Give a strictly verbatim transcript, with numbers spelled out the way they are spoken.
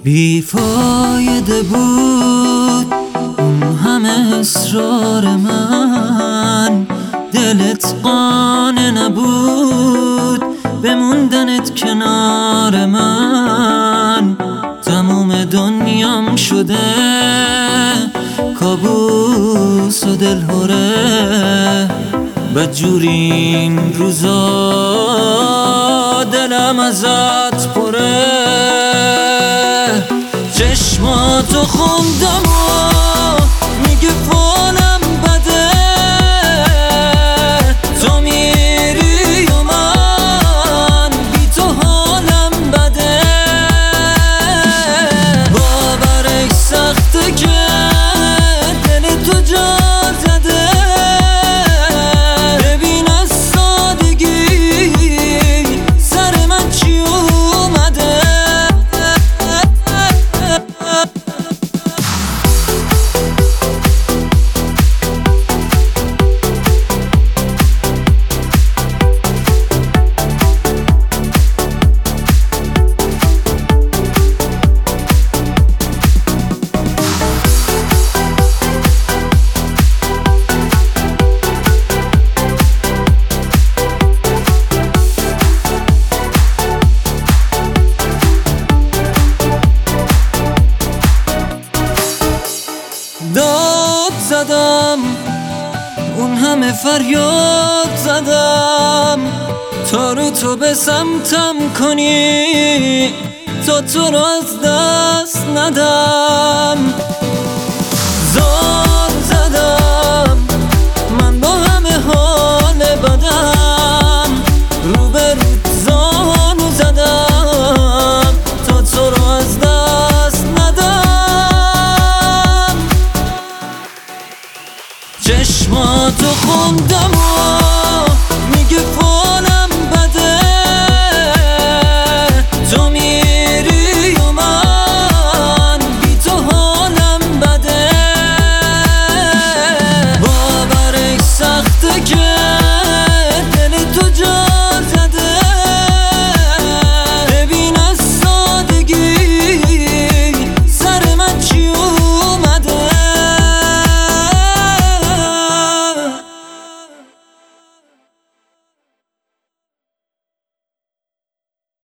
بیفایده بود اون همه اصرار من، دلت قانع نبود بموندنت کنار من. تموم دنیام شده کابوس و دلهوره، بدجورین روزا دلم ازت پره. چشماتو خوندم و میگه فالم بده، تو میری و من بی تو حالم بده. باورش سخته که دل تو جا زده، ببین از سادگی سر من چی اومده. داد زدم اون همه فریاد زدم تا رو تو به سمتم کنی، تا تو رو از دست ندم. زار زدم